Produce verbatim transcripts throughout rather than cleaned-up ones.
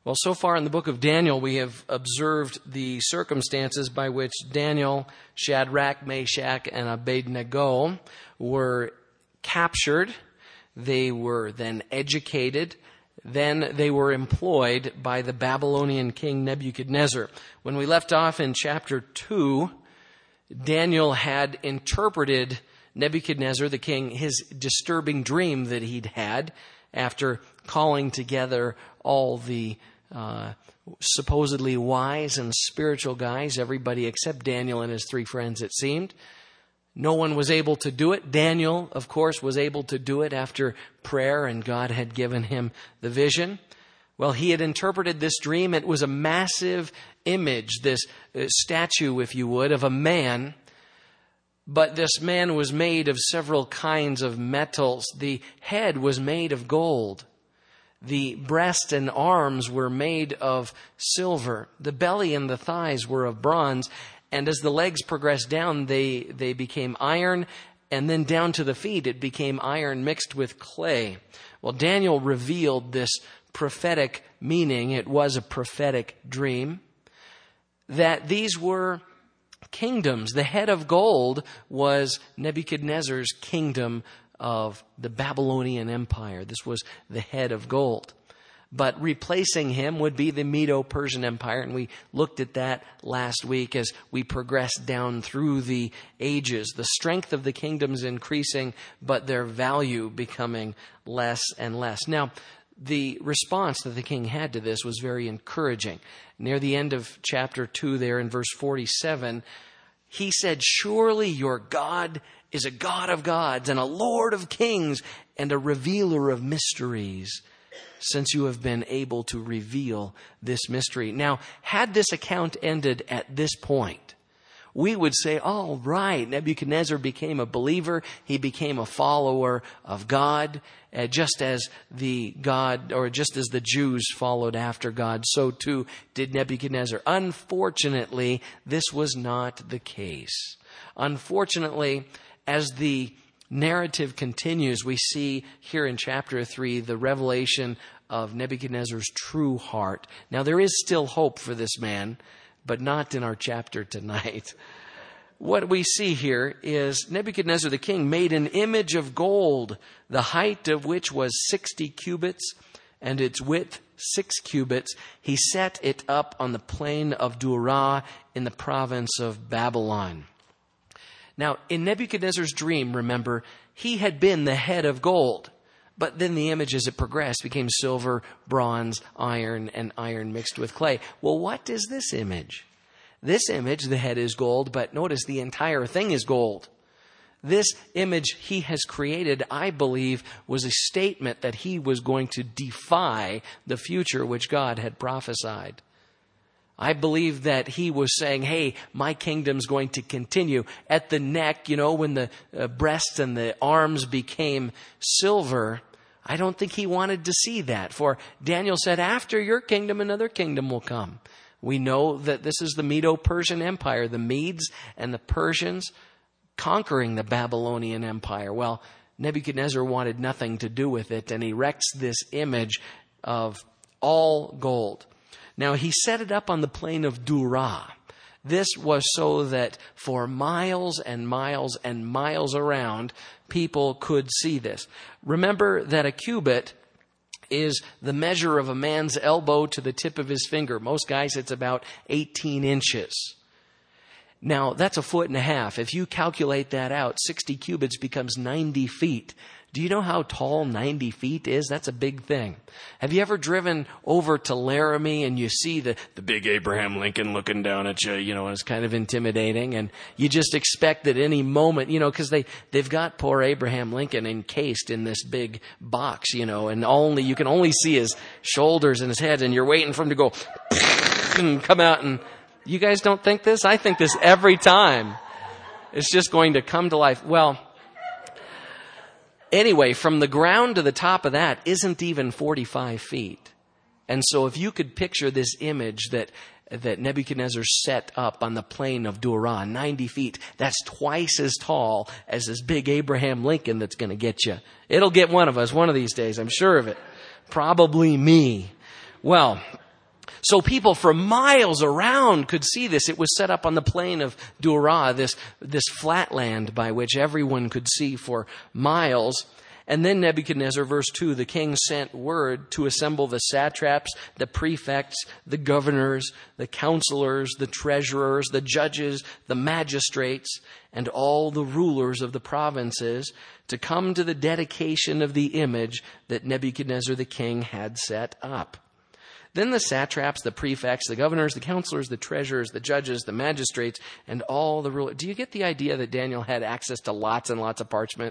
Well, so far in the book of Daniel, we have observed the circumstances by which Daniel, Shadrach, Meshach, and Abednego were captured. They were then educated. Then they were employed by the Babylonian king Nebuchadnezzar. When we left off in chapter two, Daniel had interpreted Nebuchadnezzar, the king, his disturbing dream that he'd had after calling together all the uh, supposedly wise and spiritual guys, everybody except Daniel and his three friends, it seemed. No one was able to do it. Daniel, of course, was able to do it after prayer, and God had given him the vision. Well, he had interpreted this dream. It was a massive image, this uh, statue, if you would, of a man. But this man was made of several kinds of metals. The head was made of gold. The breast and arms were made of silver. The belly and the thighs were of bronze. And as the legs progressed down, they, they became iron. And then down to the feet, it became iron mixed with clay. Well, Daniel revealed this prophetic meaning. It was a prophetic dream. That these were kingdoms. The head of gold was Nebuchadnezzar's kingdom of the Babylonian Empire. This was the head of gold. But replacing him would be the Medo-Persian Empire, and we looked at that last week as we progressed down through the ages. The strength of the kingdoms increasing, but their value becoming less and less. Now, the response that the king had to this was very encouraging. Near the end of chapter two there in verse forty-seven, he said, "Surely your God is a God of gods and a Lord of kings and a revealer of mysteries, since you have been able to reveal this mystery." Now, had this account ended at this point, we would say, all right, Nebuchadnezzar became a believer. He became a follower of God, uh, just as the God, or just as the Jews followed after God, so too did Nebuchadnezzar. Unfortunately, this was not the case. Unfortunately, as the narrative continues, we see here in chapter three the revelation of Nebuchadnezzar's true heart. Now, there is still hope for this man, but not in our chapter tonight. What we see here is Nebuchadnezzar the king made an image of gold, the height of which was sixty cubits, and its width six cubits. He set it up on the plain of Dura in the province of Babylon. Now, in Nebuchadnezzar's dream, remember, he had been the head of gold. But then the image, as it progressed, became silver, bronze, iron, and iron mixed with clay. Well, what is this image? This image, the head is gold, but notice the entire thing is gold. This image he has created, I believe, was a statement that he was going to defy the future which God had prophesied. I believe that he was saying, hey, my kingdom's going to continue. At the neck, you know, when the uh, breasts and the arms became silver, I don't think he wanted to see that. For Daniel said, after your kingdom, another kingdom will come. We know that this is the Medo-Persian Empire, the Medes and the Persians conquering the Babylonian Empire. Well, Nebuchadnezzar wanted nothing to do with it, and he erects this image of all gold. Now, he set it up on the plain of Dura. This was so that for miles and miles and miles around, people could see this. Remember that a cubit is the measure of a man's elbow to the tip of his finger. Most guys, it's about eighteen inches. Now, that's a foot and a half. If you calculate that out, sixty cubits becomes ninety feet. Do you know how tall ninety feet is? That's a big thing. Have you ever driven over to Laramie and you see the, the big Abraham Lincoln looking down at you, you know, and it's kind of intimidating, and you just expect that any moment, you know, because they, they've got poor Abraham Lincoln encased in this big box, you know, and only you can only see his shoulders and his head, and you're waiting for him to go and come out. And you guys don't think this? I think this every time. It's just going to come to life. Well, anyway, from the ground to the top of that isn't even forty-five feet. And so if you could picture this image that, that Nebuchadnezzar set up on the plain of Dura, ninety feet, that's twice as tall as this big Abraham Lincoln that's going to get you. It'll get one of us one of these days, I'm sure of it. Probably me. Well, So people from miles around could see this. It was set up on the plain of Dura, this, this flat land by which everyone could see for miles. And then Nebuchadnezzar, verse two, the king sent word to assemble the satraps, the prefects, the governors, the counselors, the treasurers, the judges, the magistrates, and all the rulers of the provinces to come to the dedication of the image that Nebuchadnezzar the king had set up. Then the satraps, the prefects, the governors, the counselors, the treasurers, the judges, the magistrates, and all the rulers. Do you get the idea that Daniel had access to lots and lots of parchment?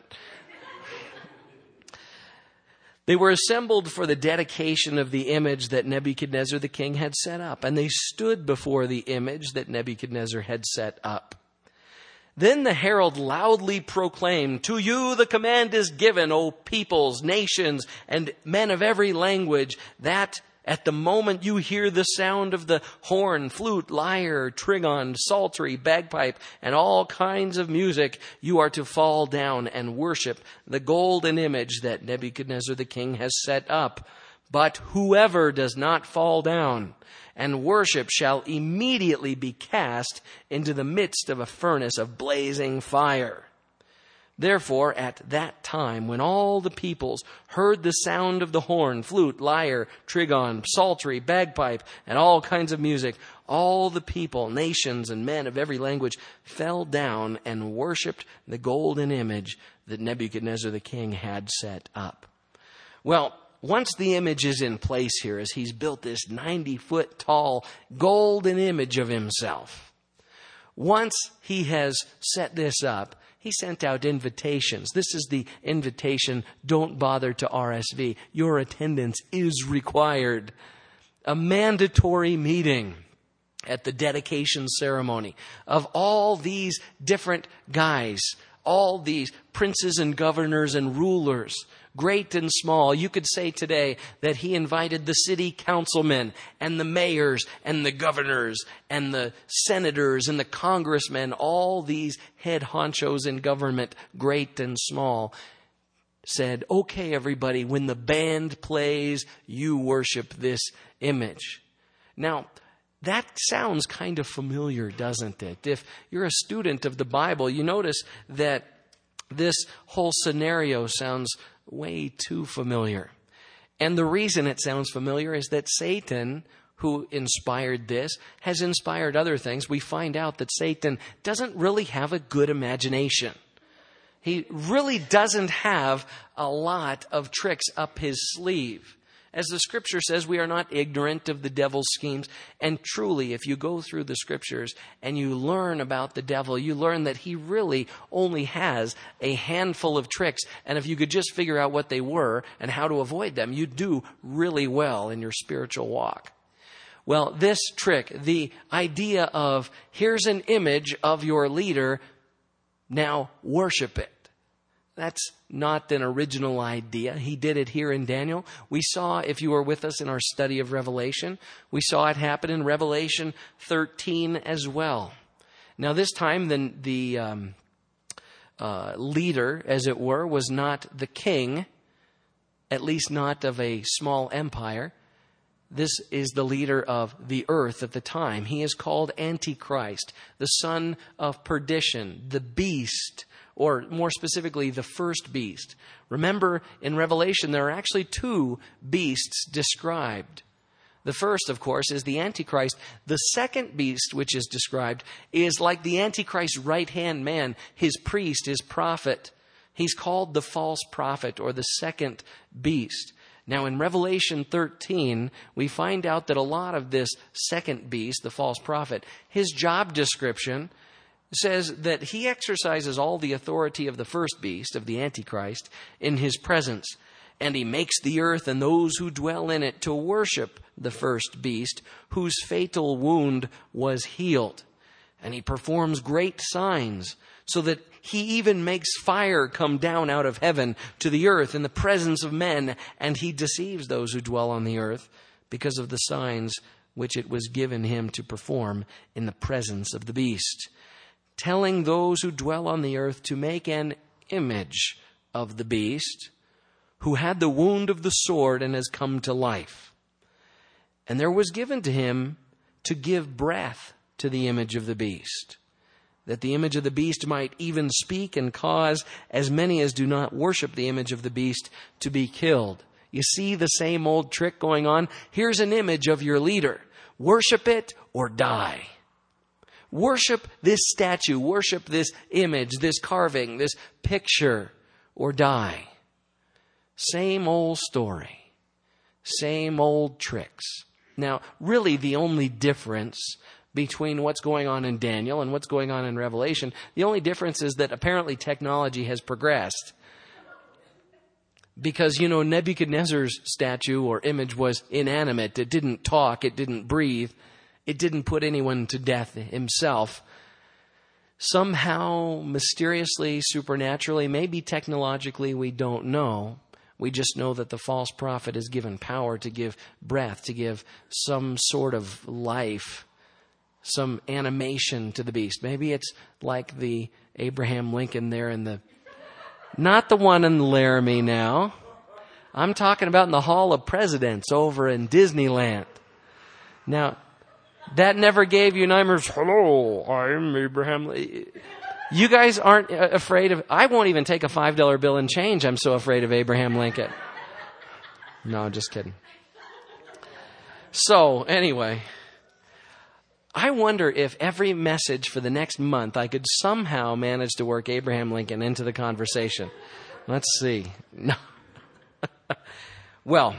They were assembled for the dedication of the image that Nebuchadnezzar the king had set up, and they stood before the image that Nebuchadnezzar had set up. Then the herald loudly proclaimed, "To you the command is given, O peoples, nations, and men of every language, that at the moment you hear the sound of the horn, flute, lyre, trigon, psaltery, bagpipe, and all kinds of music, you are to fall down and worship the golden image that Nebuchadnezzar the king has set up. But whoever does not fall down and worship shall immediately be cast into the midst of a furnace of blazing fire." Therefore, at that time, when all the peoples heard the sound of the horn, flute, lyre, trigon, psaltery, bagpipe, and all kinds of music, all the people, nations, and men of every language fell down and worshipped the golden image that Nebuchadnezzar the king had set up. Well, once the image is in place here, as he's built this ninety-foot tall golden image of himself, once he has set this up, he sent out invitations. This is the invitation. Don't bother to R S V. Your attendance is required. A mandatory meeting at the dedication ceremony of all these different guys, all these princes and governors and rulers, great and small. You could say today that he invited the city councilmen and the mayors and the governors and the senators and the congressmen, all these head honchos in government, great and small, said, "Okay, everybody, when the band plays, you worship this image." Now, that sounds kind of familiar, doesn't it? If you're a student of the Bible, you notice that this whole scenario sounds way too familiar. And the reason it sounds familiar is that Satan, who inspired this, has inspired other things. We find out that Satan doesn't really have a good imagination. He really doesn't have a lot of tricks up his sleeve. As the scripture says, we are not ignorant of the devil's schemes. And truly, if you go through the scriptures and you learn about the devil, you learn that he really only has a handful of tricks. And if you could just figure out what they were and how to avoid them, you'd do really well in your spiritual walk. Well, this trick, the idea of here's an image of your leader, now worship it. That's not an original idea. He did it here in Daniel. We saw, if you were with us in our study of Revelation, we saw it happen in Revelation thirteen as well. Now this time the, the um, uh, leader, as it were, was not the king, at least not of a small empire. This is the leader of the earth at the time. He is called Antichrist, the son of perdition, the beast, or more specifically, the first beast. Remember, in Revelation, there are actually two beasts described. The first, of course, is the Antichrist. The second beast, which is described, is like the Antichrist's right-hand man, his priest, his prophet. He's called the false prophet, or the second beast. Now, in Revelation thirteen, we find out that a lot of this second beast, the false prophet, his job description says that he exercises all the authority of the first beast, of the Antichrist, in his presence. And he makes the earth and those who dwell in it to worship the first beast, whose fatal wound was healed. And he performs great signs, so that he even makes fire come down out of heaven to the earth in the presence of men, and he deceives those who dwell on the earth because of the signs which it was given him to perform in the presence of the beast, telling those who dwell on the earth to make an image of the beast, who had the wound of the sword and has come to life. And there was given to him to give breath to the image of the beast, that the image of the beast might even speak and cause as many as do not worship the image of the beast to be killed. You see the same old trick going on? Here's an image of your leader. Worship it or die. Worship this statue, worship this image, this carving, this picture, or die. Same old story. Same old tricks. Now, really the only difference between what's going on in Daniel and what's going on in Revelation, the only difference is that apparently technology has progressed. Because, you know, Nebuchadnezzar's statue or image was inanimate. It didn't talk. It didn't breathe. It didn't put anyone to death himself. Somehow, mysteriously, supernaturally, maybe technologically, we don't know. We just know that the false prophet is given power to give breath, to give some sort of life, some animation to the beast. Maybe it's like the Abraham Lincoln there in the... Not the one in Laramie now. I'm talking about in the Hall of Presidents over in Disneyland. Now, that never gave you nightmares. Hello, I'm Abraham. You guys aren't afraid of... I won't even take a five dollar bill and change. I'm so afraid of Abraham Lincoln. No, just kidding. So, anyway, I wonder if every message for the next month I could somehow manage to work Abraham Lincoln into the conversation. Let's see. No. Well,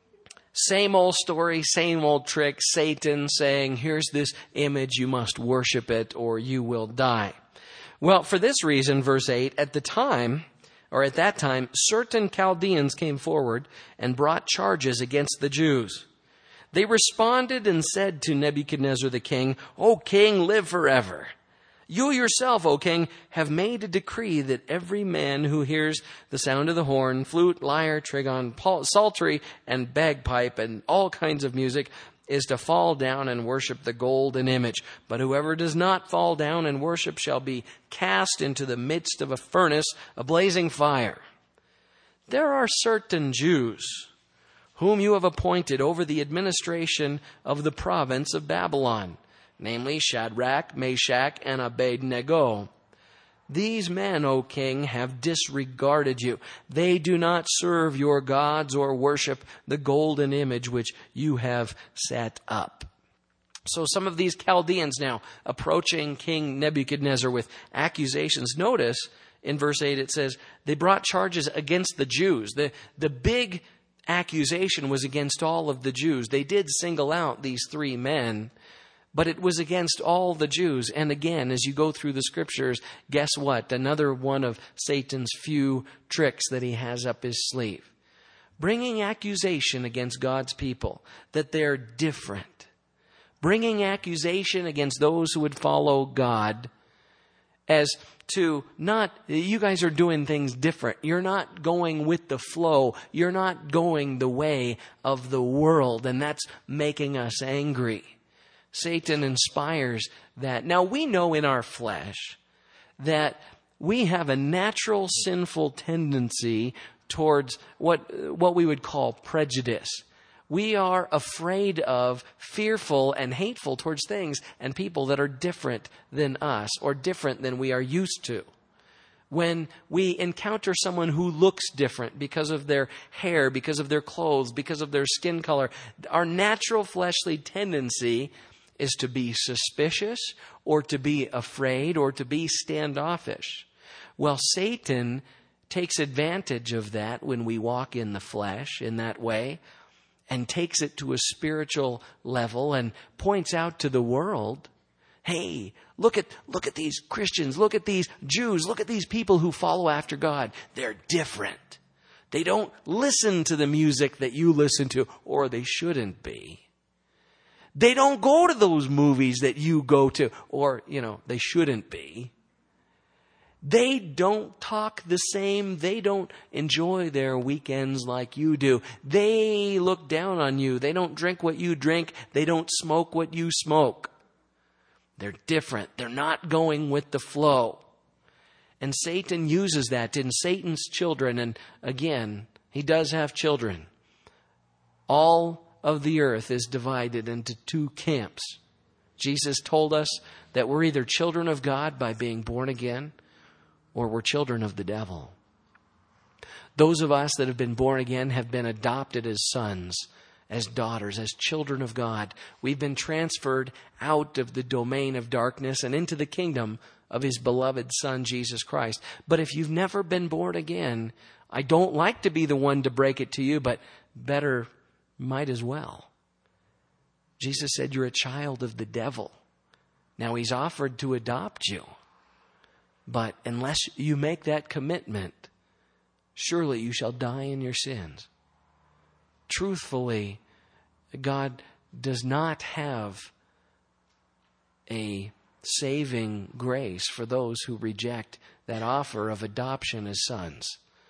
same old story, same old trick. Satan saying, here's this image, you must worship it or you will die. Well, for this reason, verse eight, at the time, or at that time, certain Chaldeans came forward and brought charges against the Jews. They responded and said to Nebuchadnezzar the king, O king, live forever. You yourself, O king, have made a decree that every man who hears the sound of the horn, flute, lyre, trigon, psaltery, and bagpipe, and all kinds of music, is to fall down and worship the golden image. But whoever does not fall down and worship shall be cast into the midst of a furnace, a blazing fire. There are certain Jews whom you have appointed over the administration of the province of Babylon, namely Shadrach, Meshach, and Abednego. These men, O king, have disregarded you. They do not serve your gods or worship the golden image which you have set up. So some of these Chaldeans now approaching King Nebuchadnezzar with accusations. Notice in verse eight it says, they brought charges against the Jews. The, the big accusation was against all of the Jews. They did single out these three men, but it was against all the Jews. And again, as you go through the scriptures, guess what? Another one of Satan's few tricks that he has up his sleeve. Bringing accusation against God's people, that they're different. Bringing accusation against those who would follow God as to not, you guys are doing things different. You're not going with the flow. You're not going the way of the world. And that's making us angry. Satan inspires that. Now, we know in our flesh that we have a natural sinful tendency towards what, what we would call prejudice. We are afraid of, fearful, and hateful towards things and people that are different than us or different than we are used to. When we encounter someone who looks different because of their hair, because of their clothes, because of their skin color, our natural fleshly tendency is to be suspicious or to be afraid or to be standoffish. Well, Satan takes advantage of that when we walk in the flesh in that way, and takes it to a spiritual level and points out to the world, hey, look at look at these Christians, look at these Jews, look at these people who follow after God. They're different. They don't listen to the music that you listen to, or they shouldn't be. They don't go to those movies that you go to, or, you know, they shouldn't be. They don't talk the same. They don't enjoy their weekends like you do. They look down on you. They don't drink what you drink. They don't smoke what you smoke. They're different. They're not going with the flow. And Satan uses that in Satan's children. And again, he does have children. All of the earth is divided into two camps. Jesus told us that we're either children of God by being born again, or we're children of the devil. Those of us that have been born again have been adopted as sons, as daughters, as children of God. We've been transferred out of the domain of darkness and into the kingdom of His beloved Son, Jesus Christ. But if you've never been born again, I don't like to be the one to break it to you, but better might as well. Jesus said you're a child of the devil. Now He's offered to adopt you. But unless you make that commitment, surely you shall die in your sins. Truthfully, God does not have a saving grace for those who reject that offer of adoption as sons.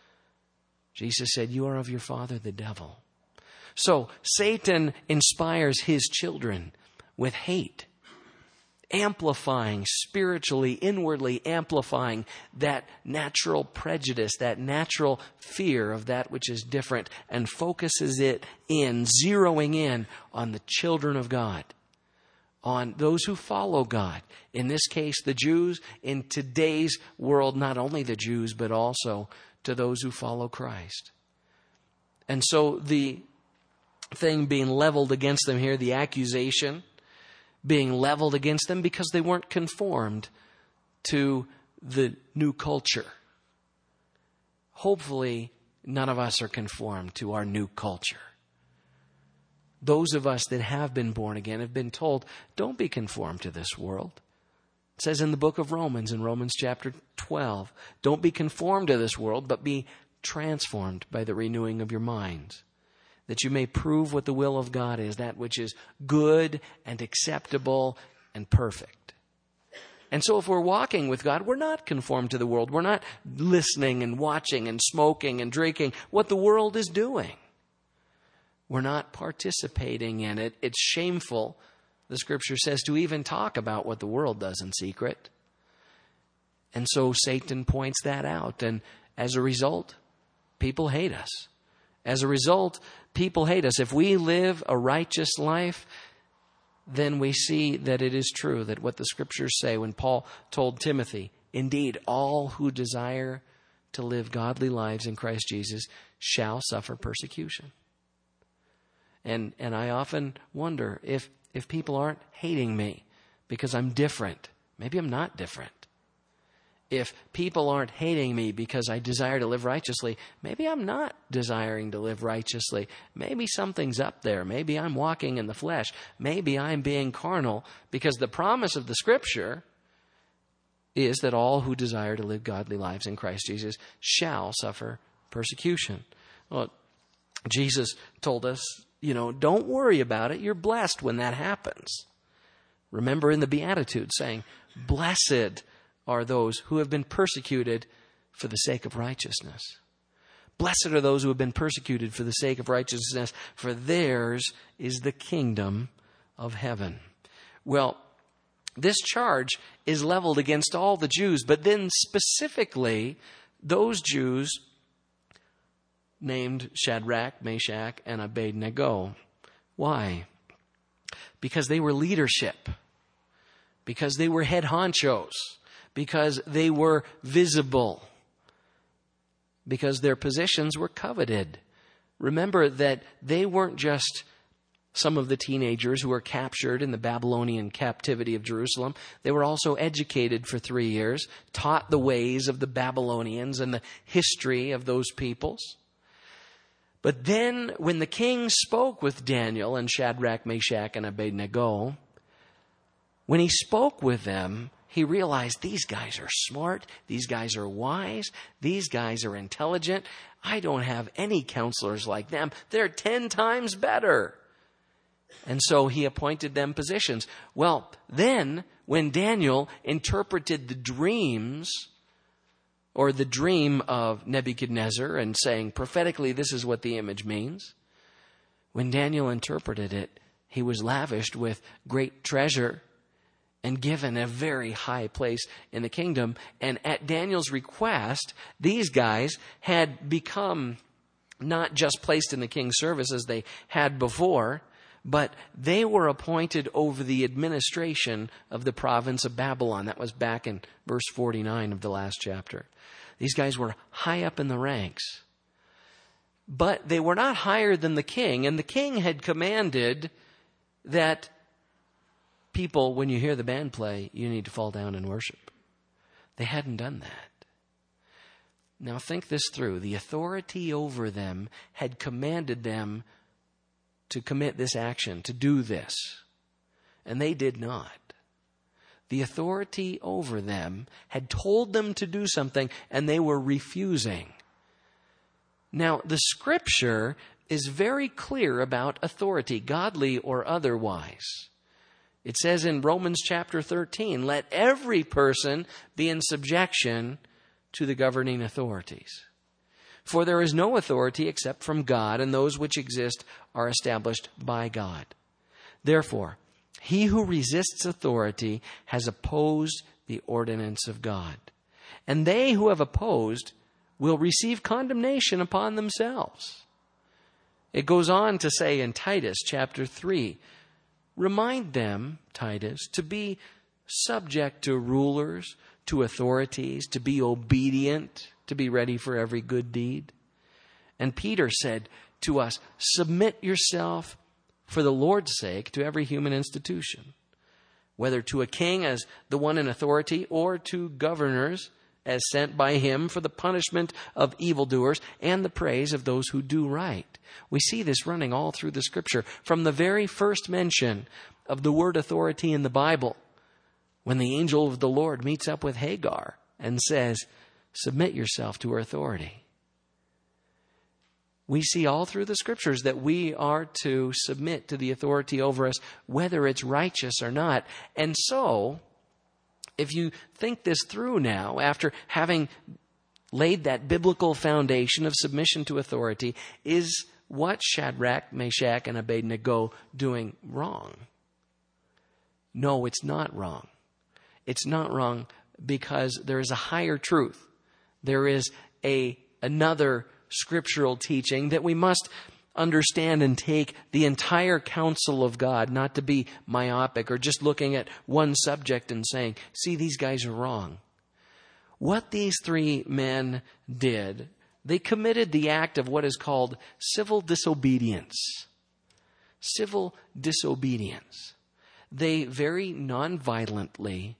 Jesus said, you are of your father, the devil. So Satan inspires his children with hate, amplifying, spiritually, inwardly amplifying that natural prejudice, that natural fear of that which is different, and focuses it in, zeroing in on the children of God, on those who follow God. In this case, the Jews. In today's world, not only the Jews, but also to those who follow Christ. And so the thing being leveled against them here, the accusation being leveled against them because they weren't conformed to the new culture. Hopefully, none of us are conformed to our new culture. Those of us that have been born again have been told, don't be conformed to this world. It says in the book of Romans, in Romans chapter twelve, don't be conformed to this world, but be transformed by the renewing of your minds, that you may prove what the will of God is, that which is good and acceptable and perfect. And so if we're walking with God, we're not conformed to the world. We're not listening and watching and smoking and drinking what the world is doing. We're not participating in it. It's shameful, the Scripture says, to even talk about what the world does in secret. And so Satan points that out. And as a result, people hate us. As a result, people hate us. If we live a righteous life, then we see that it is true that what the Scriptures say when Paul told Timothy, indeed, all who desire to live godly lives in Christ Jesus shall suffer persecution. And and I often wonder if, if people aren't hating me because I'm different. Maybe I'm not different. If people aren't hating me because I desire to live righteously, maybe I'm not desiring to live righteously. Maybe something's up there. Maybe I'm walking in the flesh. Maybe I'm being carnal, because the promise of the Scripture is that all who desire to live godly lives in Christ Jesus shall suffer persecution. Well, Jesus told us, you know, don't worry about it. You're blessed when that happens. Remember in the Beatitudes saying, blessed are those who have been persecuted for the sake of righteousness. Blessed are those who have been persecuted for the sake of righteousness, for theirs is the kingdom of heaven. Well, this charge is leveled against all the Jews, but then specifically those Jews named Shadrach, Meshach, and Abednego. Why? Because they were leadership. Because they were head honchos. Because they were visible. Because their positions were coveted. Remember that they weren't just some of the teenagers who were captured in the Babylonian captivity of Jerusalem. They were also educated for three years, taught the ways of the Babylonians and the history of those peoples. But then when the king spoke with Daniel and Shadrach, Meshach, and Abednego, when he spoke with them, he realized these guys are smart, these guys are wise, these guys are intelligent. I don't have any counselors like them. They're ten times better. And so he appointed them positions. Well, then when Daniel interpreted the dreams, or the dream of Nebuchadnezzar, and saying prophetically this is what the image means, when Daniel interpreted it, he was lavished with great treasure and given a very high place in the kingdom. And at Daniel's request, these guys had become not just placed in the king's service as they had before, but they were appointed over the administration of the province of Babylon. That was back in verse forty-nine of the last chapter. These guys were high up in the ranks. But they were not higher than the king, and the king had commanded that people, when you hear the band play, you need to fall down and worship. They hadn't done that. Now think this through. The authority over them had commanded them to commit this action, to do this, and they did not. The authority over them had told them to do something, and they were refusing. Now, the Scripture is very clear about authority, godly or otherwise. It says in Romans chapter thirteen, let every person be in subjection to the governing authorities. For there is no authority except from God, and those which exist are established by God. Therefore, he who resists authority has opposed the ordinance of God. And they who have opposed will receive condemnation upon themselves. It goes on to say in Titus chapter three, remind them, Titus, to be subject to rulers, to authorities, to be obedient, to be ready for every good deed. And Peter said to us, submit yourself for the Lord's sake to every human institution, whether to a king as the one in authority or to governors as sent by him for the punishment of evildoers and the praise of those who do right. We see this running all through the Scripture from the very first mention of the word authority in the Bible, when the angel of the Lord meets up with Hagar and says, submit yourself to her authority. We see all through the Scriptures that we are to submit to the authority over us, whether it's righteous or not. And so, if you think this through now, after having laid that biblical foundation of submission to authority, is what Shadrach, Meshach, and Abednego doing wrong? No, it's not wrong. It's not wrong because there is a higher truth. There is a another scriptural teaching that we must understand and take the entire counsel of God, not to be myopic or just looking at one subject and saying, see, these guys are wrong. What these three men did, they committed the act of what is called civil disobedience. Civil disobedience. They very nonviolently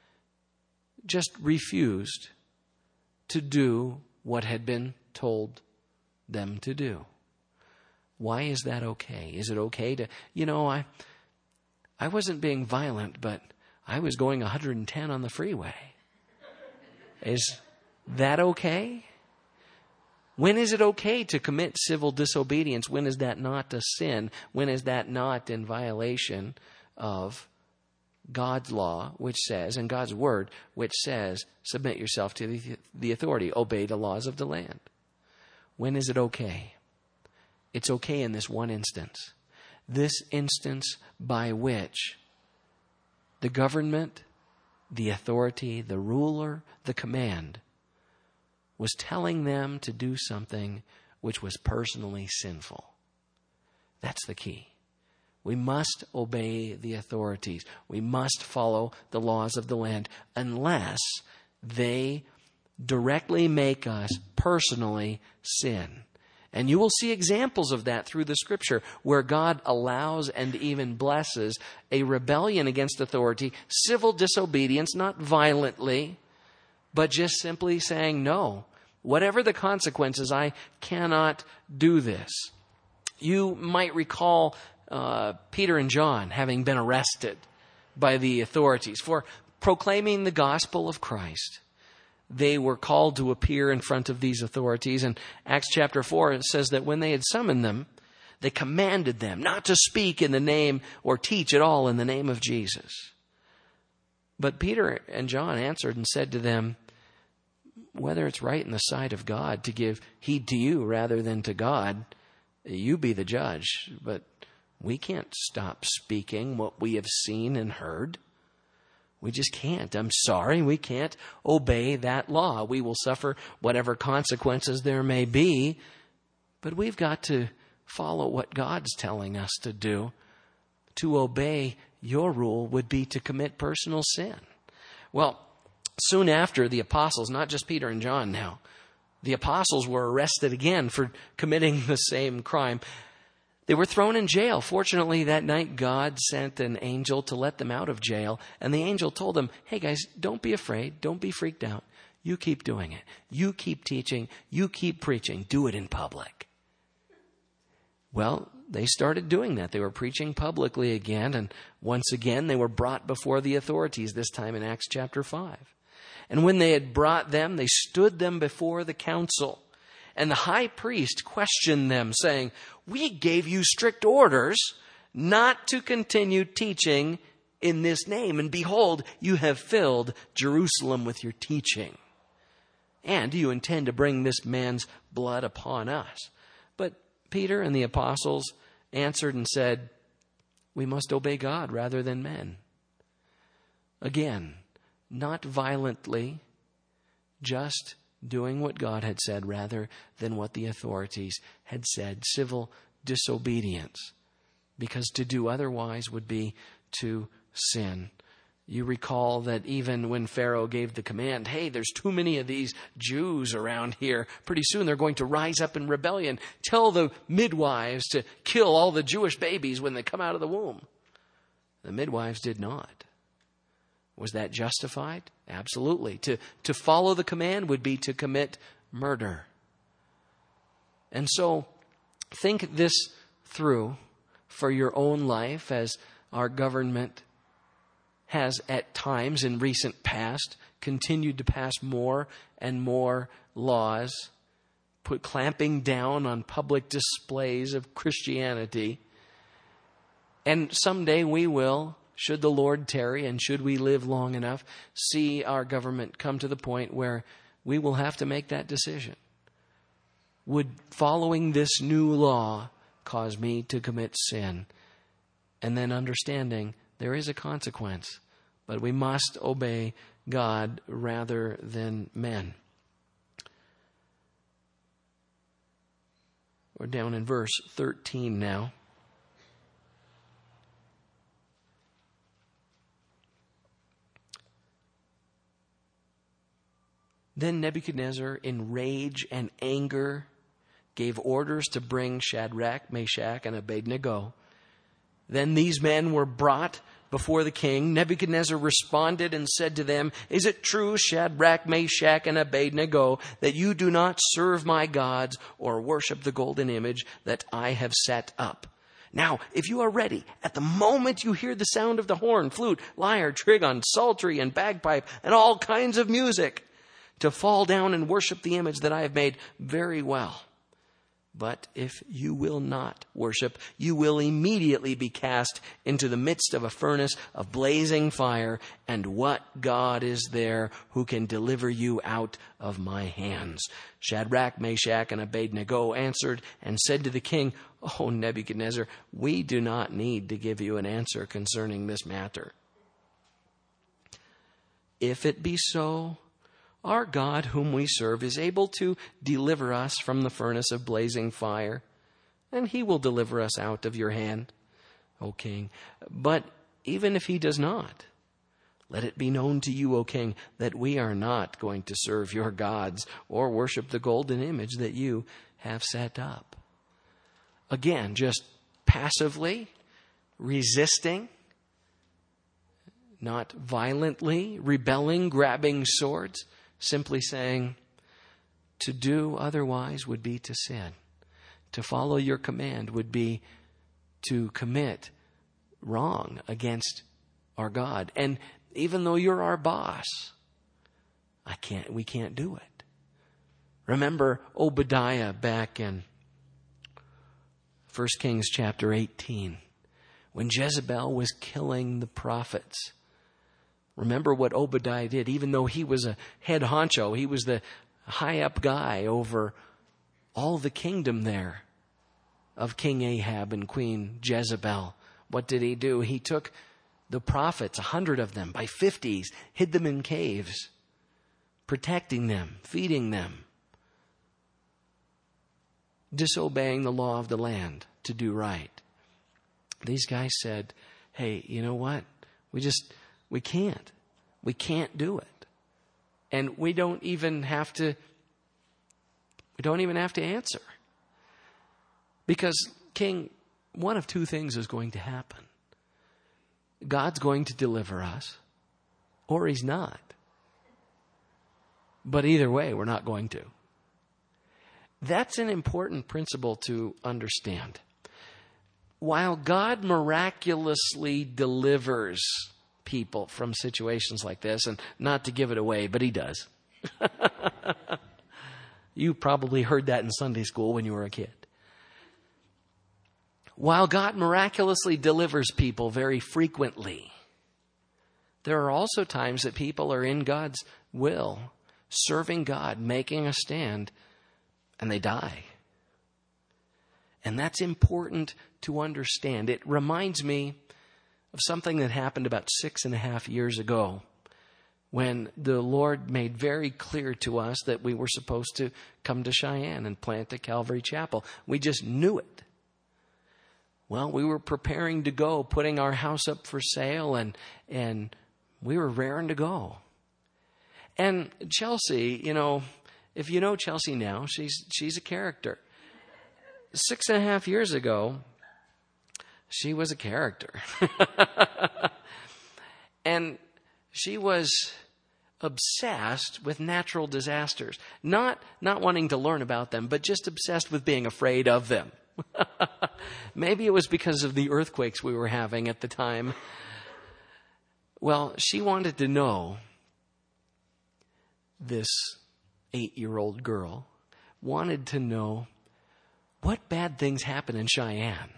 just refused to do what had been told them to do. Why is that okay? Is it okay to, you know, I I wasn't being violent, but I was going one hundred ten on the freeway. Is that okay? When is it okay to commit civil disobedience? When is that not a sin? When is that not in violation of God's law, which says, and God's word, which says, submit yourself to the, the authority, obey the laws of the land? When is it okay? It's okay in this one instance. This instance by which the government, the authority, the ruler, the command was telling them to do something which was personally sinful. That's the key. We must obey the authorities. We must follow the laws of the land unless they directly make us personally sin. And you will see examples of that through the Scripture where God allows and even blesses a rebellion against authority, civil disobedience, not violently, but just simply saying, no, whatever the consequences, I cannot do this. You might recall uh, Peter and John having been arrested by the authorities for proclaiming the gospel of Christ. They were called to appear in front of these authorities. And Acts chapter four, it says that when they had summoned them, they commanded them not to speak in the name or teach at all in the name of Jesus. But Peter and John answered and said to them, whether it's right in the sight of God to give heed to you rather than to God, you be the judge. But we can't stop speaking what we have seen and heard. We just can't. I'm sorry, we can't obey that law. We will suffer whatever consequences there may be, but we've got to follow what God's telling us to do to obey your rule would be to commit personal sin. Well, soon after, the apostles, not just Peter and John now, the apostles were arrested again for committing the same crime. They were thrown in jail. Fortunately, that night, God sent an angel to let them out of jail. And the angel told them, hey guys, don't be afraid. Don't be freaked out. You keep doing it. You keep teaching. You keep preaching. Do it in public. Well, they started doing that. They were preaching publicly again. And once again, they were brought before the authorities, this time in Acts chapter five. And when they had brought them, they stood them before the council. And the high priest questioned them, saying, we gave you strict orders not to continue teaching in this name. And behold, you have filled Jerusalem with your teaching. And you intend to bring this man's blood upon us. But Peter and the apostles answered and said, we must obey God rather than men. Again, not violently, just doing what God had said rather than what the authorities had said. Civil disobedience. Because to do otherwise would be to sin. You recall that even when Pharaoh gave the command, hey, there's too many of these Jews around here. Pretty soon they're going to rise up in rebellion. Tell the midwives to kill all the Jewish babies when they come out of the womb. The midwives did not. Was that justified? Absolutely. To, to follow the command would be to commit murder. And so think this through for your own life, as our government has at times in recent past continued to pass more and more laws, put clamping down on public displays of Christianity. And someday we will, should the Lord tarry and should we live long enough, see our government come to the point where we will have to make that decision. Would following this new law cause me to commit sin? And then understanding there is a consequence, but we must obey God rather than men. We're down in verse thirteen now. Then Nebuchadnezzar, in rage and anger, gave orders to bring Shadrach, Meshach, and Abednego. Then these men were brought before the king. Nebuchadnezzar responded and said to them, is it true, Shadrach, Meshach, and Abednego, that you do not serve my gods or worship the golden image that I have set up? Now, if you are ready, at the moment you hear the sound of the horn, flute, lyre, trigon, psaltery, and bagpipe, and all kinds of music, to fall down and worship the image that I have made, very well. But if you will not worship, you will immediately be cast into the midst of a furnace of blazing fire. And what God is there who can deliver you out of my hands? Shadrach, Meshach, and Abednego answered and said to the king, O Nebuchadnezzar, we do not need to give you an answer concerning this matter. If it be so, our God, whom we serve, is able to deliver us from the furnace of blazing fire, and he will deliver us out of your hand, O king. But even if he does not, let it be known to you, O king, that we are not going to serve your gods or worship the golden image that you have set up. Again, just passively resisting, not violently rebelling, grabbing swords. Simply saying, to do otherwise would be to sin. To follow your command would be to commit wrong against our God. And even though you're our boss, I can't, we can't do it. Remember Obadiah back in First Kings chapter eighteen, when Jezebel was killing the prophets. Remember what Obadiah did. Even though he was a head honcho, he was the high up guy over all the kingdom there of King Ahab and Queen Jezebel. What did he do? He took the prophets, a hundred of them, by fifties, hid them in caves, protecting them, feeding them, disobeying the law of the land to do right. These guys said, hey, you know what? We just, we can't. We can't do it. And we don't even have to, we don't even have to answer. Because, King, one of two things is going to happen. God's going to deliver us, or he's not. But either way, we're not going to. That's an important principle to understand. While God miraculously delivers people from situations like this, and not to give it away, but he does. You probably heard that in Sunday school when you were a kid. While God miraculously delivers people very frequently, there are also times that people are in God's will, serving God, making a stand, and they die. And that's important to understand. It reminds me of something that happened about six and a half years ago when the Lord made very clear to us that we were supposed to come to Cheyenne and plant a Calvary Chapel. We just knew it. Well, we were preparing to go, putting our house up for sale, and and we were raring to go. And Chelsea, you know, if you know Chelsea now, she's she's a character. Six and a half years ago, she was a character. And she was obsessed with natural disasters. Not not wanting to learn about them, but just obsessed with being afraid of them. Maybe it was because of the earthquakes we were having at the time. Well, she wanted to know, this eight-year-old girl wanted to know what bad things happen in Cheyenne.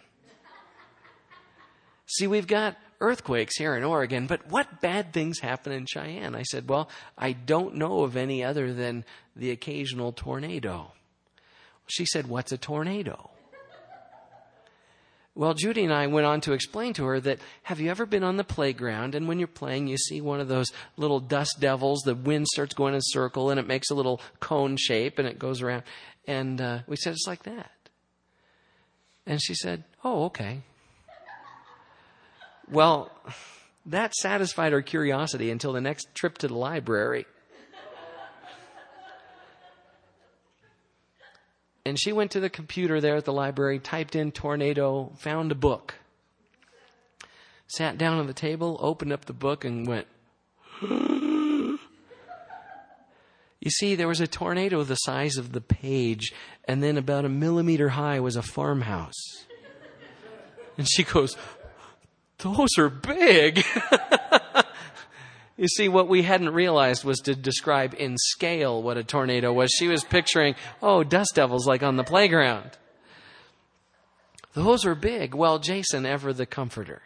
See, we've got earthquakes here in Oregon, but what bad things happen in Cheyenne? I said, well, I don't know of any other than the occasional tornado. She said, what's a tornado? Well, Judy and I went on to explain to her that, have you ever been on the playground and when you're playing, you see one of those little dust devils, the wind starts going in a circle and it makes a little cone shape and it goes around. And uh, we said, it's like that. And she said, oh, okay. Well, that satisfied her curiosity until the next trip to the library. And she went to the computer there at the library, typed in tornado, found a book. Sat down on the table, opened up the book, and went, you see, there was a tornado the size of the page, and then about a millimeter high was a farmhouse. And she goes, those are big. You see, what we hadn't realized was to describe in scale what a tornado was. She was picturing, oh, dust devils like on the playground. Those are big. Well, Jason, ever the comforter.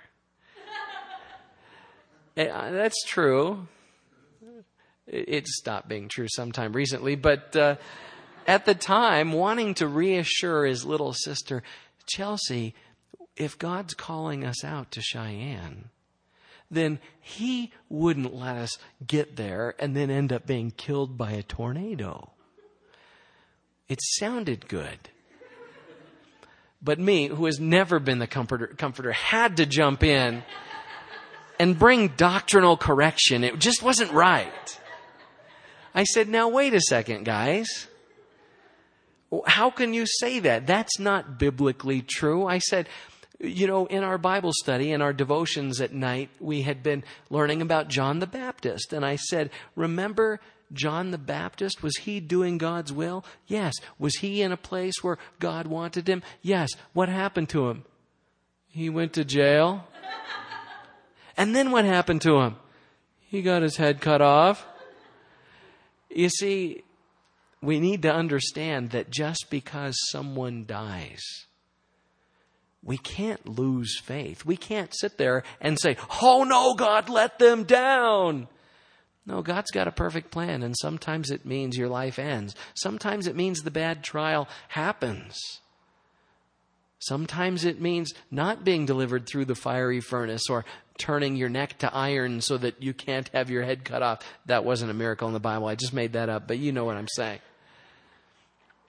That's true. It stopped being true sometime recently. But uh, at the time, wanting to reassure his little sister, Chelsea, if God's calling us out to Cheyenne, then he wouldn't let us get there and then end up being killed by a tornado. It sounded good. But me, who has never been the comforter, comforter, had to jump in and bring doctrinal correction. It just wasn't right. I said, now wait a second, guys. How can you say that? That's not biblically true. I said, you know, in our Bible study, in our devotions at night, we had been learning about John the Baptist. And I said, remember John the Baptist? Was he doing God's will? Yes. Was he in a place where God wanted him? Yes. What happened to him? He went to jail. And then what happened to him? He got his head cut off. You see, we need to understand that just because someone dies, we can't lose faith. We can't sit there and say, oh no, God, let them down. No, God's got a perfect plan, and sometimes it means your life ends. Sometimes it means the bad trial happens. Sometimes it means not being delivered through the fiery furnace or turning your neck to iron so that you can't have your head cut off. That wasn't a miracle in the Bible. I just made that up, but you know what I'm saying.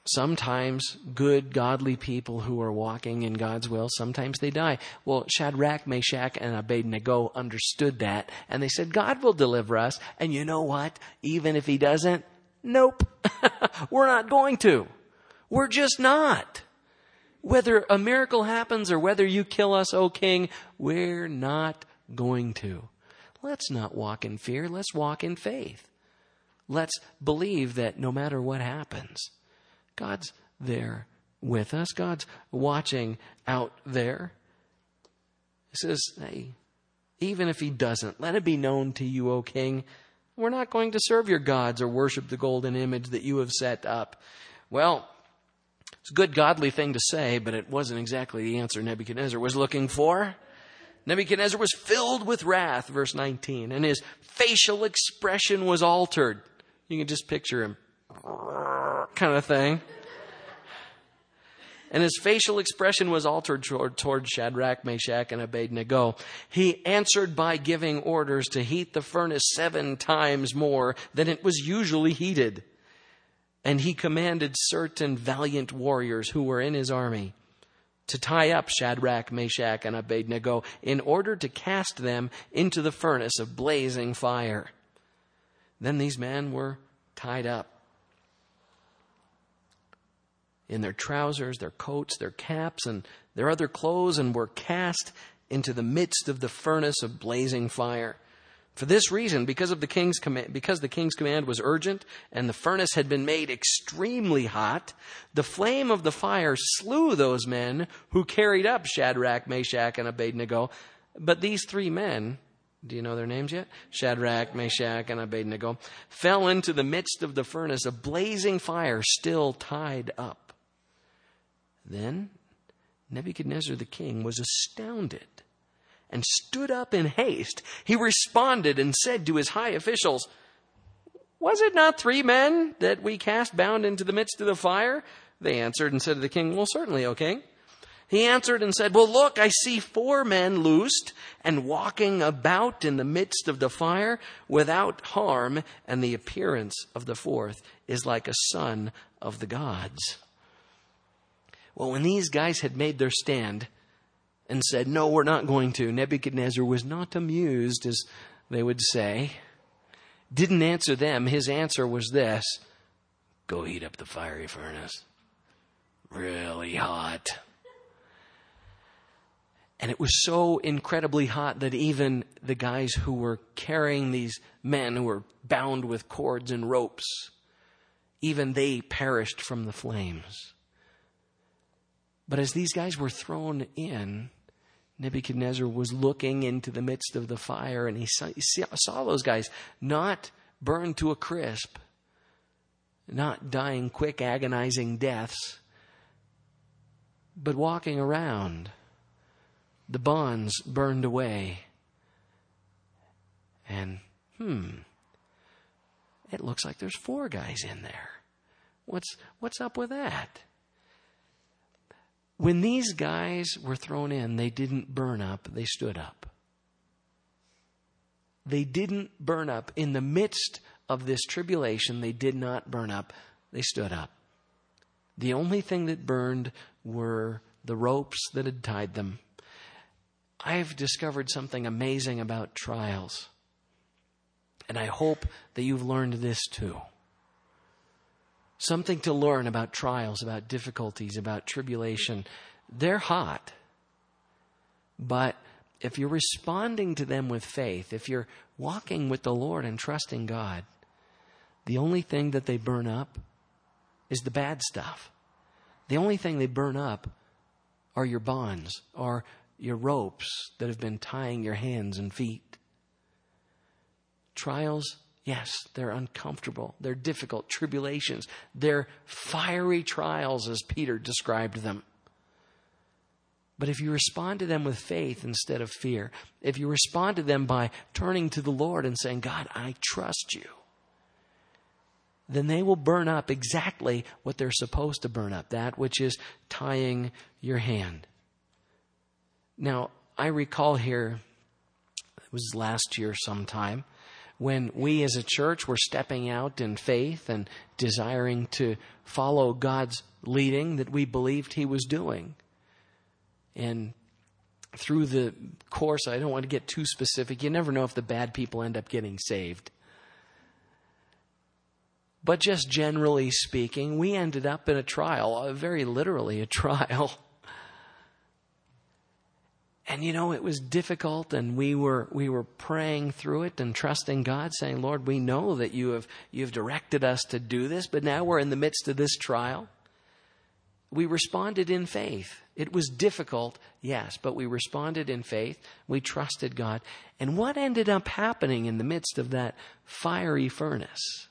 Sometimes good, godly people who are walking in God's will, sometimes they die. Well, Shadrach, Meshach, and Abednego understood that, and they said, God will deliver us. And you know what? Even if he doesn't, nope. We're not going to. We're just not. Whether a miracle happens or whether you kill us, O king, we're not going to. Let's not walk in fear. Let's walk in faith. Let's believe that no matter what happens, God's there with us. God's watching out there. He says, hey, even if he doesn't, let it be known to you, O king, we're not going to serve your gods or worship the golden image that you have set up. Well, it's a good godly thing to say, but it wasn't exactly the answer Nebuchadnezzar was looking for. Nebuchadnezzar was filled with wrath, verse nineteen, and his facial expression was altered. You can just picture him, kind of thing. And his facial expression was altered toward, toward Shadrach, Meshach, and Abednego. He answered by giving orders to heat the furnace seven times more than it was usually heated. And he commanded certain valiant warriors who were in his army to tie up Shadrach, Meshach, and Abednego in order to cast them into the furnace of blazing fire. Then these men were tied up in their trousers, their coats, their caps, and their other clothes, and were cast into the midst of the furnace of blazing fire. For this reason, because of the king's command, because the king's command was urgent and the furnace had been made extremely hot, the flame of the fire slew those men who carried up Shadrach, Meshach, and Abednego. But these three men, do you know their names yet? Shadrach, Meshach, and Abednego, fell into the midst of the furnace of blazing fire, still tied up. Then Nebuchadnezzar the king was astounded and stood up in haste. He responded and said to his high officials, was it not three men that we cast bound into the midst of the fire? They answered and said to the king, well, certainly, O king. He answered and said, well, look, I see four men loosed and walking about in the midst of the fire without harm, and the appearance of the fourth is like a son of the gods. Well, when these guys had made their stand and said, no, we're not going to, Nebuchadnezzar was not amused, as they would say. Didn't answer them. His answer was this: go heat up the fiery furnace. Really hot. And it was so incredibly hot that even the guys who were carrying these men who were bound with cords and ropes, even they perished from the flames. But as these guys were thrown in, Nebuchadnezzar was looking into the midst of the fire, and he saw, he saw those guys not burned to a crisp, not dying quick, agonizing deaths, but walking around, the bonds burned away. And, hmm, it looks like there's four guys in there. What's, what's up with that? When these guys were thrown in, they didn't burn up, they stood up. They didn't burn up. In the midst of this tribulation, they did not burn up, they stood up. The only thing that burned were the ropes that had tied them. I've discovered something amazing about trials, and I hope that you've learned this too. Something to learn about trials, about difficulties, about tribulation. They're hot. But if you're responding to them with faith, if you're walking with the Lord and trusting God, the only thing that they burn up is the bad stuff. The only thing they burn up are your bonds, are your ropes that have been tying your hands and feet. Trials, yes, they're uncomfortable. They're difficult. Tribulations. They're fiery trials, as Peter described them. But if you respond to them with faith instead of fear, if you respond to them by turning to the Lord and saying, God, I trust you, then they will burn up exactly what they're supposed to burn up, that which is tying your hand. Now, I recall here, it was last year sometime, when we as a church were stepping out in faith and desiring to follow God's leading that we believed he was doing. And through the course, I don't want to get too specific. You never know if the bad people end up getting saved. But just generally speaking, we ended up in a trial, very literally a trial. And you know, it was difficult, and we were we were praying through it and trusting God, saying, Lord, we know that you have you have directed us to do this, but now we're in the midst of this trial. We responded in faith. It was difficult, yes, but we responded in faith. We trusted God. And what ended up happening in the midst of that fiery furnace?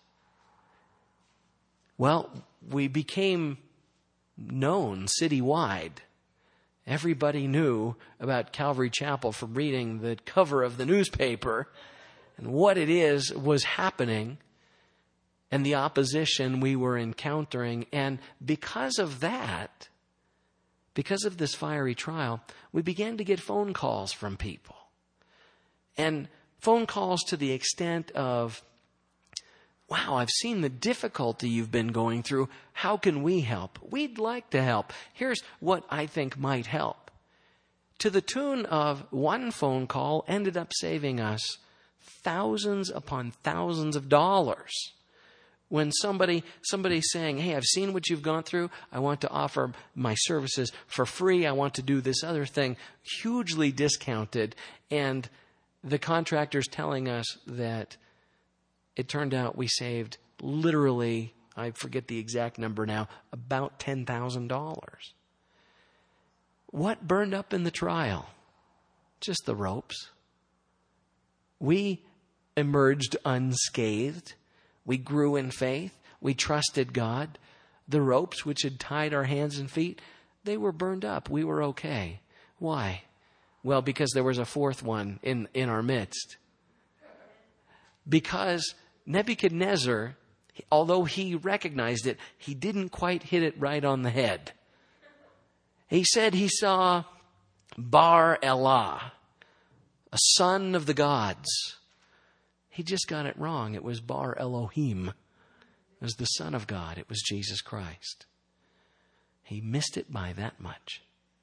Well, we became known citywide. Everybody knew about Calvary Chapel from reading the cover of the newspaper, and what it is was happening and the opposition we were encountering. And because of that, because of this fiery trial, we began to get phone calls from people. And phone calls to the extent of, wow, I've seen the difficulty you've been going through. How can we help? We'd like to help. Here's what I think might help. To the tune of one phone call ended up saving us thousands upon thousands of dollars. When somebody, somebody's saying, hey, I've seen what you've gone through. I want to offer my services for free. I want to do this other thing, hugely discounted. And the contractor's telling us that it turned out we saved literally, I forget the exact number now, about ten thousand dollars. What burned up in the trial? Just the ropes. We emerged unscathed. We grew in faith. We trusted God. The ropes which had tied our hands and feet, they were burned up. We were okay. Why? Well, because there was a fourth one in, in our midst. Because Nebuchadnezzar, although he recognized it, he didn't quite hit it right on the head. He said he saw Bar-Elah, a son of the gods. He just got it wrong. It was Bar Elohim. It was the Son of God. It was Jesus Christ. He missed it by that much.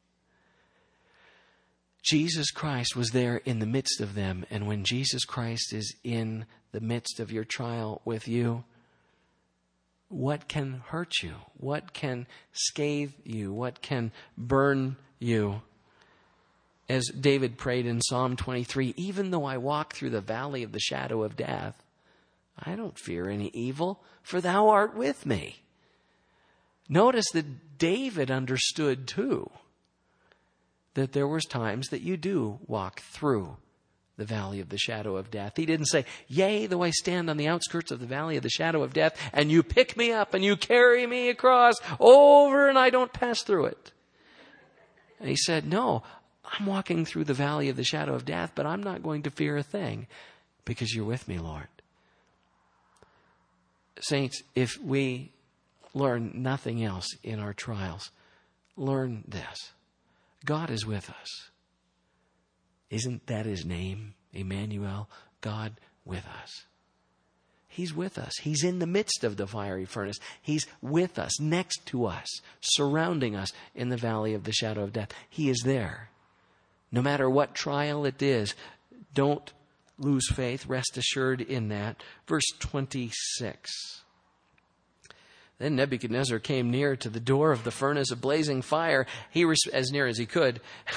Jesus Christ was there in the midst of them. And when Jesus Christ is in the midst of your trial with you, what can hurt you? What can scathe you? What can burn you? As David prayed in Psalm twenty-three, even though I walk through the valley of the shadow of death, I don't fear any evil, for thou art with me. Notice that David understood too that there was times that you do walk through the valley of the shadow of death. He didn't say, yea, though I stand on the outskirts of the valley of the shadow of death, and you pick me up and you carry me across over and I don't pass through it. And he said, no, I'm walking through the valley of the shadow of death, but I'm not going to fear a thing because you're with me, Lord. Saints, if we learn nothing else in our trials, learn this. God is with us. Isn't that his name? Emmanuel, God with us. He's with us. He's in the midst of the fiery furnace. He's with us, next to us, surrounding us in the valley of the shadow of death. He is there. No matter what trial it is, don't lose faith. Rest assured in that. Verse twenty-six. Then Nebuchadnezzar came near to the door of the furnace of blazing fire. He res- as near as he could.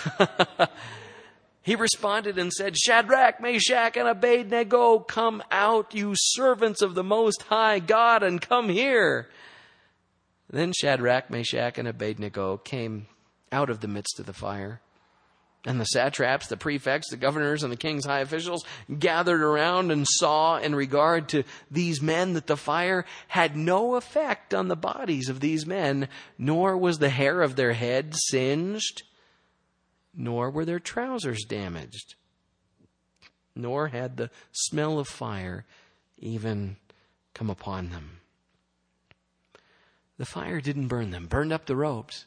He responded and said, Shadrach, Meshach, and Abednego, come out, you servants of the Most High God, and come here. Then Shadrach, Meshach, and Abednego came out of the midst of the fire. And the satraps, the prefects, the governors, and the king's high officials gathered around and saw in regard to these men that the fire had no effect on the bodies of these men, nor was the hair of their head singed, nor were their trousers damaged, nor had the smell of fire even come upon them. The fire didn't burn them, burned up the ropes,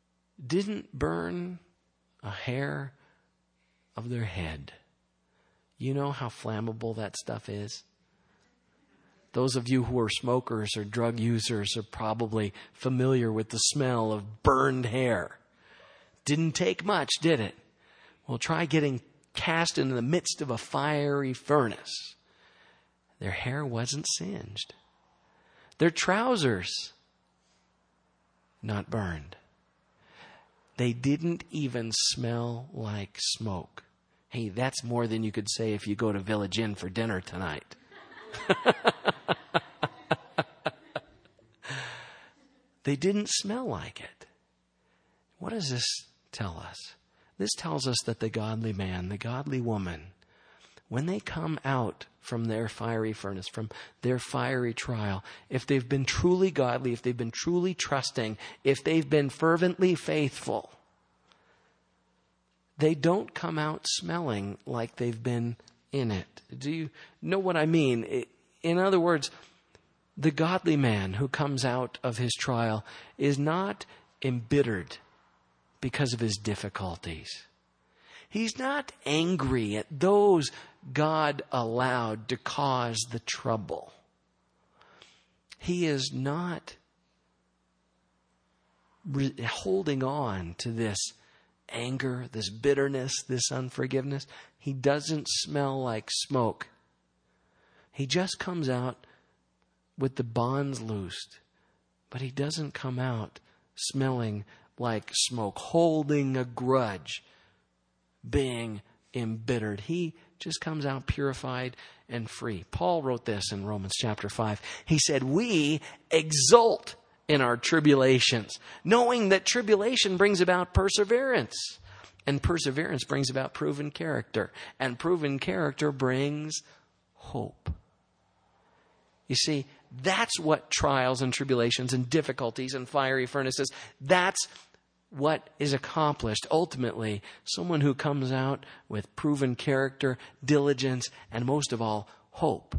didn't burn a hair of their head. You know how flammable that stuff is? Those of you who are smokers or drug users are probably familiar with the smell of burned hair. Didn't take much, did it? Well, try getting cast into the midst of a fiery furnace. Their hair wasn't singed. Their trousers, not burned. They didn't even smell like smoke. Hey, that's more than you could say if you go to Village Inn for dinner tonight. They didn't smell like it. What does this tell us? This tells us that the godly man, the godly woman, when they come out from their fiery furnace, from their fiery trial, if they've been truly godly, if they've been truly trusting, if they've been fervently faithful, they don't come out smelling like they've been in it. Do you know what I mean? In other words, the godly man who comes out of his trial is not embittered because of his difficulties. He's not angry at those God allowed to cause the trouble. He is not re- holding on to this anger, this bitterness, this unforgiveness. He doesn't smell like smoke. He just comes out with the bonds loosed, but he doesn't come out smelling like smoke, holding a grudge, being embittered. He just comes out purified and free. Paul wrote this in Romans chapter five. He said, we exult in our tribulations, knowing that tribulation brings about perseverance, and perseverance brings about proven character, and proven character brings hope. You see, that's what trials and tribulations and difficulties and fiery furnaces, that's what is accomplished. Ultimately, someone who comes out with proven character, diligence, and most of all, hope.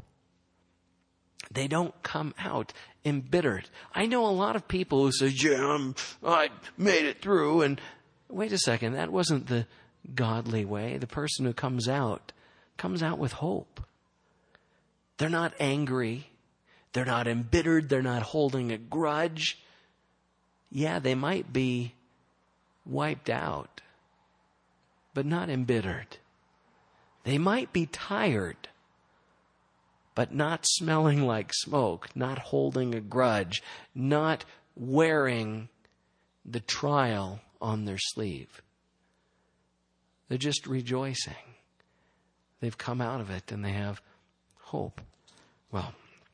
They don't come out embittered. I know a lot of people who say, yeah, I'm, I made it through. And wait a second, that wasn't the godly way. The person who comes out, comes out with hope. They're not angry. They're not embittered. They're not holding a grudge. Yeah, they might be wiped out, but not embittered. They might be tired, but not smelling like smoke, not holding a grudge, not wearing the trial on their sleeve. They're just rejoicing. They've come out of it and they have hope. Well,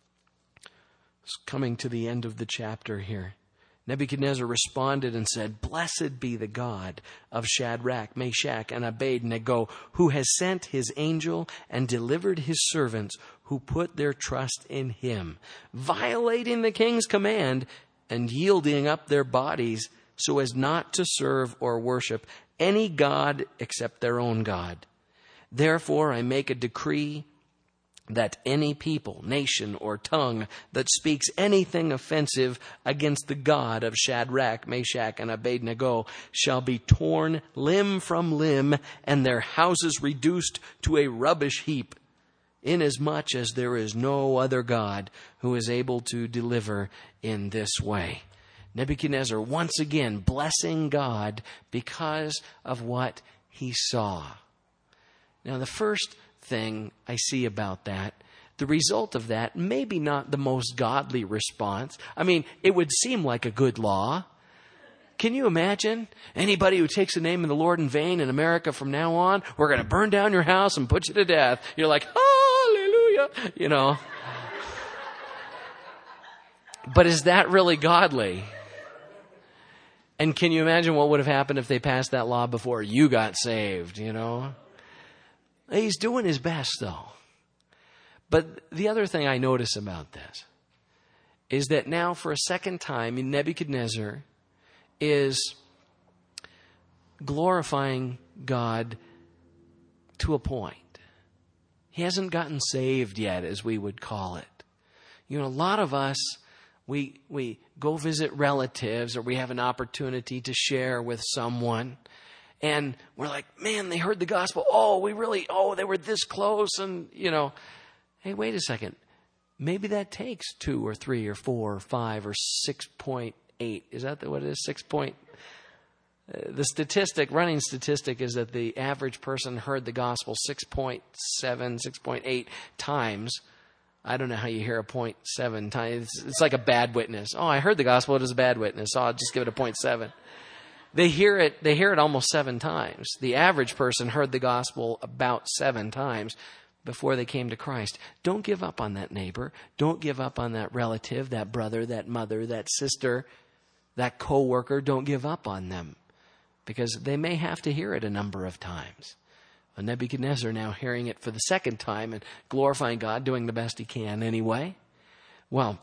it's coming to the end of the chapter here. Nebuchadnezzar responded and said, blessed be the God of Shadrach, Meshach, and Abednego, who has sent his angel and delivered his servants who put their trust in him, violating the king's command and yielding up their bodies so as not to serve or worship any god except their own God. Therefore I make a decree that any people, nation, or tongue that speaks anything offensive against the God of Shadrach, Meshach, and Abednego shall be torn limb from limb and their houses reduced to a rubbish heap, inasmuch as there is no other God who is able to deliver in this way. Nebuchadnezzar once again blessing God because of what he saw. Now the first thing I see about that, the result of that, maybe not the most godly response. I mean, it would seem like a good law. Can you imagine? Anybody who takes the name of the Lord in vain in America from now on, we're going to burn down your house and put you to death. You're like, hallelujah, you know. But is that really godly? And can you imagine what would have happened if they passed that law before you got saved, you know? He's doing his best, though. But the other thing I notice about this is that now for a second time, Nebuchadnezzar is glorifying God to a point. He hasn't gotten saved yet, as we would call it. You know, a lot of us, we we go visit relatives or we have an opportunity to share with someone. And we're like, man, they heard the gospel. Oh, we really, oh, they were this close. And, you know, hey, wait a second. Maybe that takes two or three or four or five or six point eight. Is that what it is? Six point. Uh, the statistic, running statistic, is that the average person heard the gospel six point seven, six point eight times. I don't know how you hear a point seven times. It's, it's like a bad witness. Oh, I heard the gospel. It is a bad witness. So I'll just give it a point seven. They hear it, they hear it almost seven times. The average person heard the gospel about seven times before they came to Christ. Don't give up on that neighbor. Don't give up on that relative, that brother, that mother, that sister, that coworker. Don't give up on them, because they may have to hear it a number of times. Well, Nebuchadnezzar now hearing it for the second time and glorifying God, doing the best he can anyway. Well,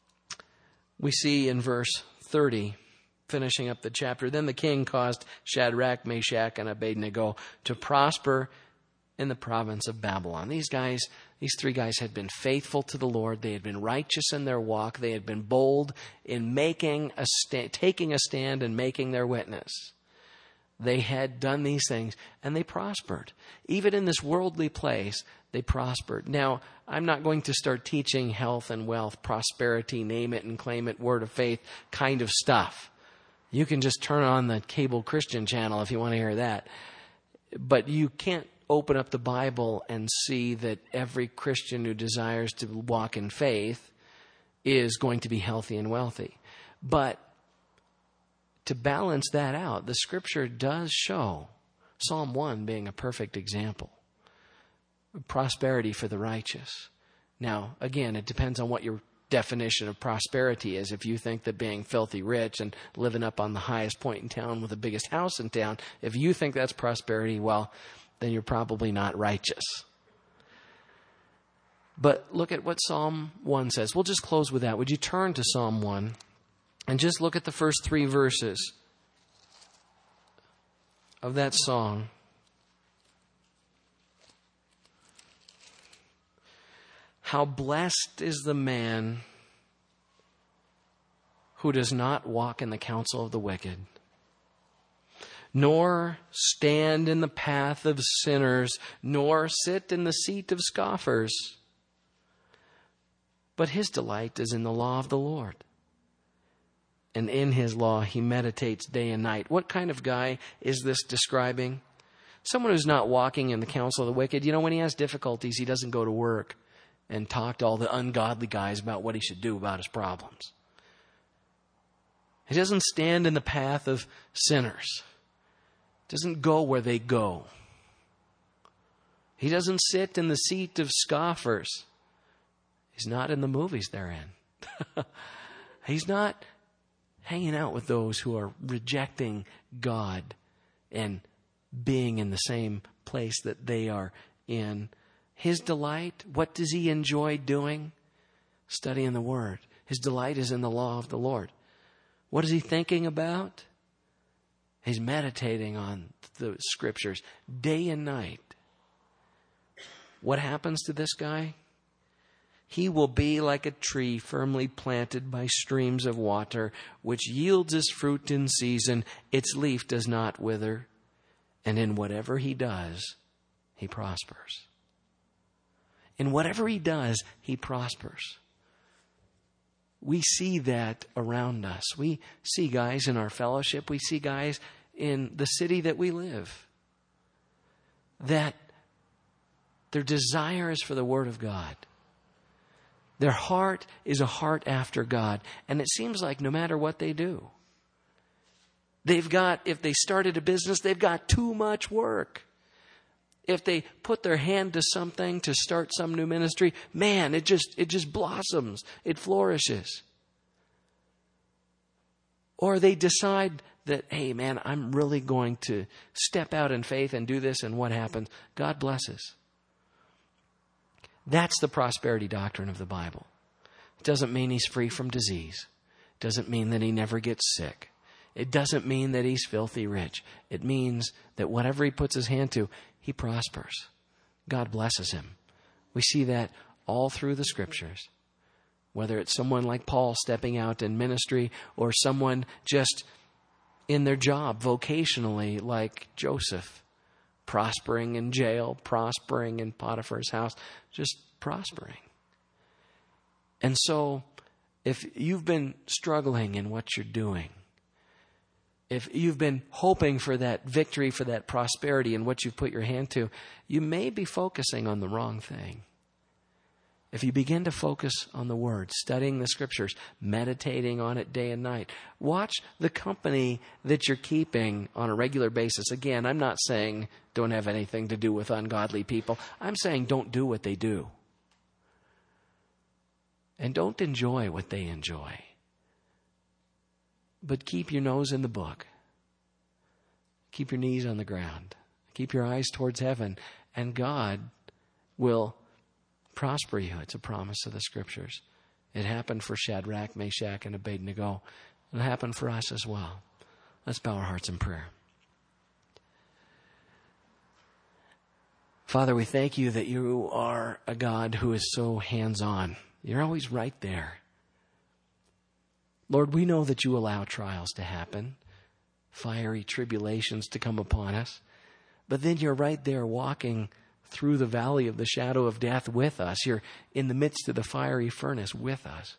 we see in verse thirty, finishing up the chapter, then the king caused Shadrach, Meshach, and Abednego to prosper in the province of Babylon. These guys, these three guys had been faithful to the Lord. They had been righteous in their walk. They had been bold in making a sta- taking a stand and making their witness. They had done these things, and they prospered. Even in this worldly place, they prospered. Now, I'm not going to start teaching health and wealth, prosperity, name it and claim it, word of faith kind of stuff. You can just turn on the cable Christian channel if you want to hear that. But you can't open up the Bible and see that every Christian who desires to walk in faith is going to be healthy and wealthy. But to balance that out, the Scripture does show, Psalm one being a perfect example, prosperity for the righteous. Now, again, it depends on what your definition of prosperity is. If you think that being filthy rich and living up on the highest point in town with the biggest house in town, if you think that's prosperity, well, then you're probably not righteous. But look at what Psalm one says. We'll just close with that. Would you turn to Psalm one and just look at the first three verses of that song. How blessed is the man who does not walk in the counsel of the wicked, nor stand in the path of sinners, nor sit in the seat of scoffers. But his delight is in the law of the Lord, and in his law he meditates day and night. What kind of guy is this describing? Someone who's not walking in the counsel of the wicked. You know, when he has difficulties, he doesn't go to work and talk to all the ungodly guys about what he should do about his problems. He doesn't stand in the path of sinners. Doesn't go where they go. He doesn't sit in the seat of scoffers. He's not in the movies they're in. He's not hanging out with those who are rejecting God and being in the same place that they are in. His delight, what does he enjoy doing? Studying the Word. His delight is in the law of the Lord. What is he thinking about? He's meditating on the Scriptures day and night. What happens to this guy? He will be like a tree firmly planted by streams of water, which yields its fruit in season. Its leaf does not wither. And in whatever he does, he prospers. In whatever he does, he prospers. We see that around us. We see guys in our fellowship. We see guys in the city that we live, that their desire is for the Word of God. Their heart is a heart after God. And it seems like no matter what they do, they've got, if they started a business, they've got too much work. If they put their hand to something to start some new ministry, man, it just it just blossoms. It flourishes. Or they decide that, hey, man, I'm really going to step out in faith and do this, and what happens? God blesses. That's the prosperity doctrine of the Bible. It doesn't mean he's free from disease. It doesn't mean that he never gets sick. It doesn't mean that he's filthy rich. It means that whatever he puts his hand to, he prospers. God blesses him. We see that all through the Scriptures. Whether it's someone like Paul stepping out in ministry, or someone just in their job vocationally, like Joseph, prospering in jail, prospering in Potiphar's house, just prospering. And so, if you've been struggling in what you're doing, if you've been hoping for that victory, for that prosperity in what you've put your hand to, you may be focusing on the wrong thing. If you begin to focus on the Word, studying the Scriptures, meditating on it day and night, watch the company that you're keeping on a regular basis. Again, I'm not saying don't have anything to do with ungodly people. I'm saying don't do what they do. And don't enjoy what they enjoy. But keep your nose in the book. Keep your knees on the ground. Keep your eyes towards heaven. And God will prosper you. It's a promise of the Scriptures. It happened for Shadrach, Meshach, and Abednego. It'll happen for us as well. Let's bow our hearts in prayer. Father, we thank you that you are a God who is so hands-on. You're always right there. Lord, we know that you allow trials to happen, fiery tribulations to come upon us, but then you're right there walking through the valley of the shadow of death with us. You're in the midst of the fiery furnace with us.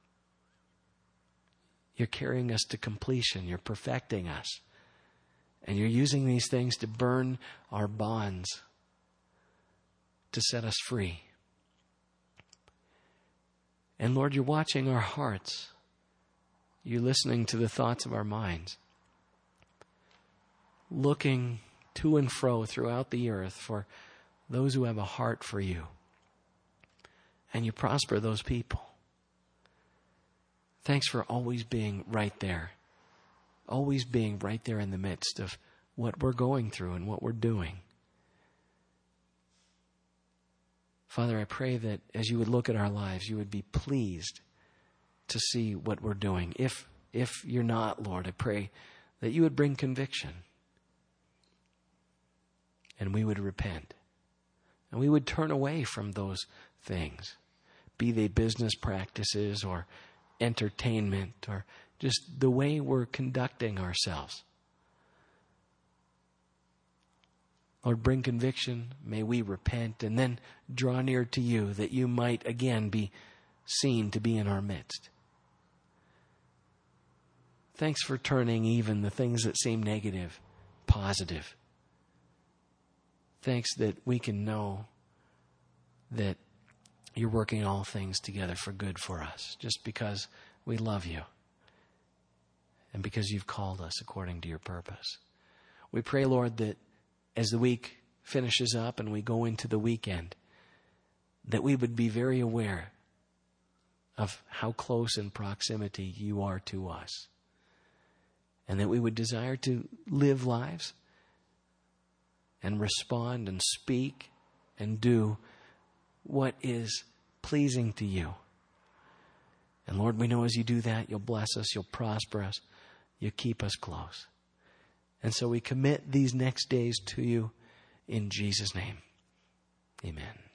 You're carrying us to completion. You're perfecting us. And you're using these things to burn our bonds, to set us free. And Lord, you're watching our hearts. You're listening to the thoughts of our minds, looking to and fro throughout the earth for those who have a heart for you. And you prosper those people. Thanks for always being right there. Always being right there in the midst of what we're going through and what we're doing. Father, I pray that as you would look at our lives, you would be pleased to see what we're doing. If, if you're not, Lord, I pray that you would bring conviction. And we would repent. And we would turn away from those things, be they business practices or entertainment or just the way we're conducting ourselves. Lord, bring conviction. May we repent and then draw near to you that you might again be seen to be in our midst. Thanks for turning even the things that seem negative, positive. Thanks that we can know that you're working all things together for good for us, just because we love you and because you've called us according to your purpose. We pray, Lord, that as the week finishes up and we go into the weekend, that we would be very aware of how close in proximity you are to us, and that we would desire to live lives and respond and speak and do what is pleasing to you. And Lord, we know as you do that, you'll bless us, you'll prosper us, you'll keep us close. And so we commit these next days to you in Jesus' name. Amen.